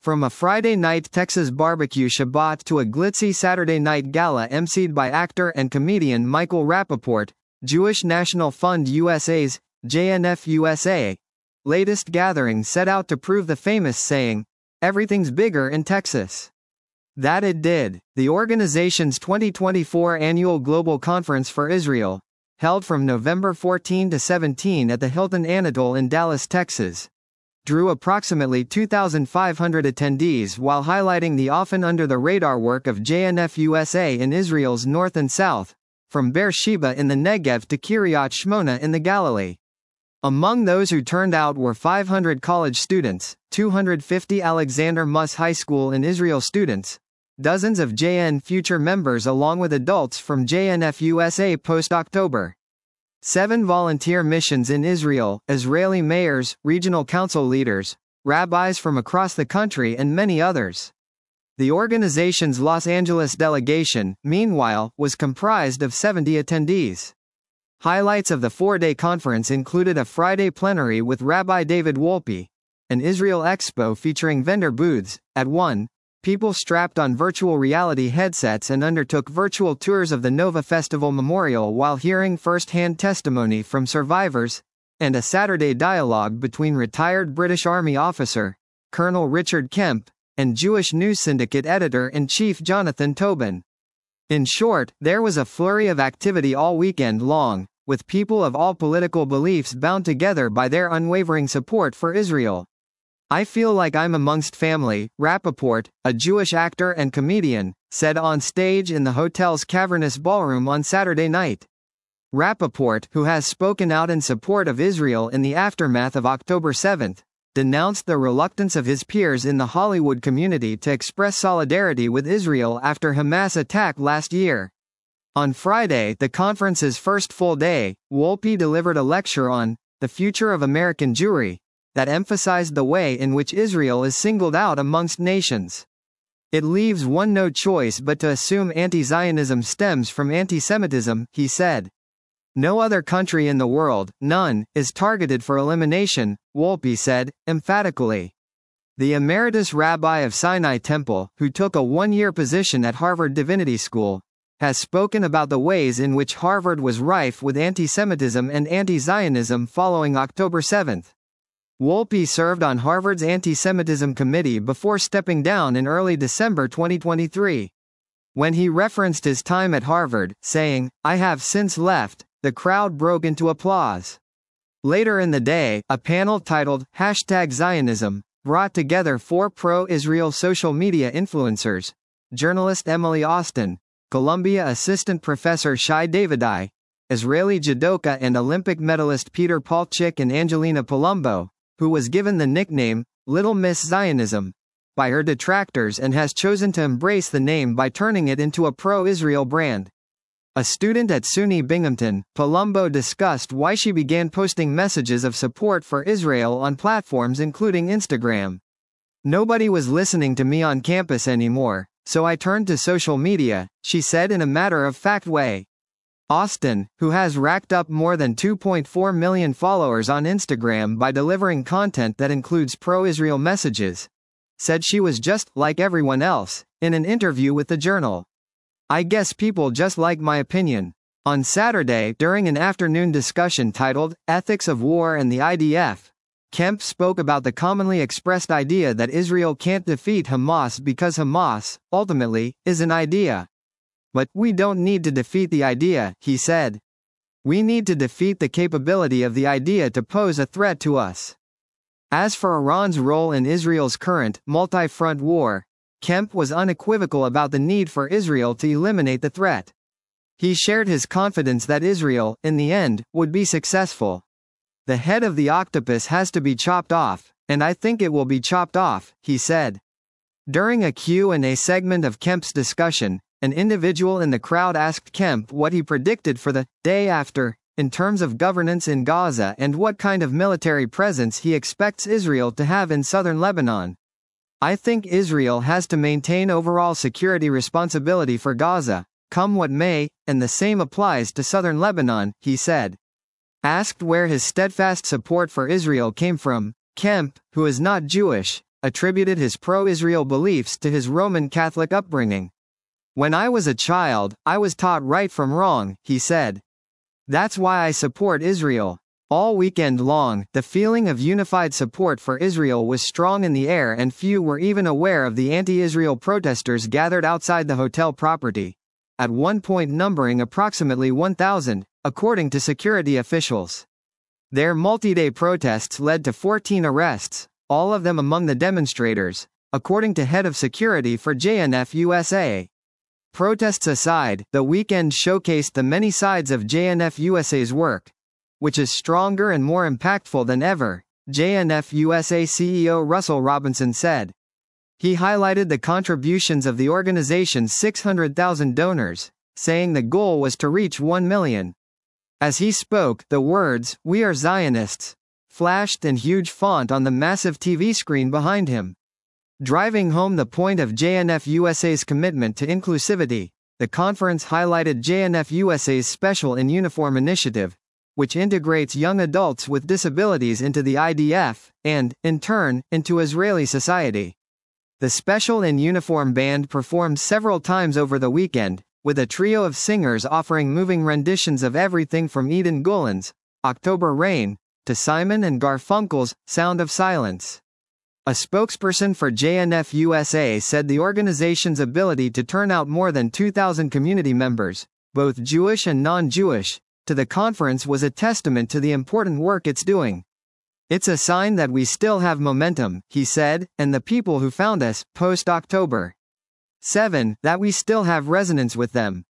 From a Friday night Texas barbecue Shabbat to a glitzy Saturday night gala emceed by actor and comedian Michael Rappaport, Jewish National Fund USA's JNF USA latest gathering set out to prove the famous saying, "Everything's bigger in Texas." That it did. The organization's 2024 annual Global Conference for Israel, held from November 14 to 17 at the Hilton Anatole in Dallas, Texas, drew approximately 2,500 attendees while highlighting the often under-the-radar work of JNF USA in Israel's north and south, from Beersheba in the Negev to Kiryat Shmona in the Galilee. Among those who turned out were 500 college students, 250 Alexander Muss High School in Israel students, dozens of JN Future members along with adults from JNF USA post-October. 7 volunteer missions in Israel, Israeli mayors, regional council leaders, rabbis from across the country and many others. The organization's Los Angeles delegation, meanwhile, was comprised of 70 attendees. Highlights of the 4-day conference included a Friday plenary with Rabbi David Wolpe, an Israel expo featuring vendor booths. At one, people strapped on virtual reality headsets and undertook virtual tours of the Nova Festival Memorial while hearing first-hand testimony from survivors, and a Saturday dialogue between retired British Army officer, Colonel Richard Kemp, and Jewish News Syndicate editor-in-chief Jonathan Tobin. In short, there was a flurry of activity all weekend long, with people of all political beliefs bound together by their unwavering support for Israel. "I feel like I'm amongst family," Rappaport, a Jewish actor and comedian, said on stage in the hotel's cavernous ballroom on Saturday night. Rappaport, who has spoken out in support of Israel in the aftermath of October 7, denounced the reluctance of his peers in the Hollywood community to express solidarity with Israel after Hamas attack last year. On Friday, the conference's first full day, Wolpe delivered a lecture on the future of American Jewry that emphasized the way in which Israel is singled out amongst nations. "It leaves one no choice but to assume anti-Zionism stems from anti-Semitism," he said. "No other country in the world, none, is targeted for elimination," Wolpe said, emphatically. The emeritus rabbi of Sinai Temple, who took a one-year position at Harvard Divinity School, has spoken about the ways in which Harvard was rife with anti-Semitism and anti-Zionism following October 7. Wolpe served on Harvard's anti-Semitism committee before stepping down in early December 2023. When he referenced his time at Harvard, saying, "I have since left," the crowd broke into applause. Later in the day, a panel titled #Zionism brought together 4 pro-Israel social media influencers: journalist Emily Austin, Columbia assistant professor Shai Davidai, Israeli judoka and Olympic medalist Peter Palchik, and Angelina Palumbo, who was given the nickname Little Miss Zionism by her detractors and has chosen to embrace the name by turning it into a pro-Israel brand. A student at SUNY Binghamton, Palumbo discussed why she began posting messages of support for Israel on platforms including Instagram. "Nobody was listening to me on campus anymore, so I turned to social media," she said in a matter-of-fact way. Austin, who has racked up more than 2.4 million followers on Instagram by delivering content that includes pro-Israel messages, said she was just like everyone else in an interview with the Journal. "I guess people just like my opinion." On Saturday, during an afternoon discussion titled Ethics of War and the IDF, Kemp spoke about the commonly expressed idea that Israel can't defeat Hamas because Hamas, ultimately, is an idea. "But we don't need to defeat the idea," he said. "We need to defeat the capability of the idea to pose a threat to us." As for Iran's role in Israel's current multi-front war, Kemp was unequivocal about the need for Israel to eliminate the threat. He shared his confidence that Israel, in the end, would be successful. "The head of the octopus has to be chopped off, and I think it will be chopped off," he said. During a Q&A segment of Kemp's discussion, an individual in the crowd asked Kemp what he predicted for the day after, in terms of governance in Gaza and what kind of military presence he expects Israel to have in southern Lebanon. "I think Israel has to maintain overall security responsibility for Gaza, come what may, and the same applies to southern Lebanon," he said. Asked where his steadfast support for Israel came from, Kemp, who is not Jewish, attributed his pro-Israel beliefs to his Roman Catholic upbringing. "When I was a child, I was taught right from wrong," he said. "That's why I support Israel." All weekend long, the feeling of unified support for Israel was strong in the air, and few were even aware of the anti-Israel protesters gathered outside the hotel property, at one point numbering approximately 1,000, according to security officials. Their multi-day protests led to 14 arrests, all of them among the demonstrators, according to head of security for JNF USA. Protests aside, the weekend showcased the many sides of JNF USA's work, which is stronger and more impactful than ever, JNF USA CEO Russell Robinson said. He highlighted the contributions of the organization's 600,000 donors, saying the goal was to reach 1 million. As he spoke, the words, "We are Zionists," flashed in huge font on the massive TV screen behind him. Driving home the point of JNF USA's commitment to inclusivity, the conference highlighted JNF USA's Special in Uniform initiative, which integrates young adults with disabilities into the IDF, and, in turn, into Israeli society. The Special in Uniform band performed several times over the weekend, with a trio of singers offering moving renditions of everything from Eden Golan's October Rain to Simon and Garfunkel's Sound of Silence. A spokesperson for JNF USA said the organization's ability to turn out more than 2,000 community members, both Jewish and non-Jewish, to the conference was a testament to the important work it's doing. "It's a sign that we still have momentum," he said, "and the people who found us, post-October 7, that we still have resonance with them."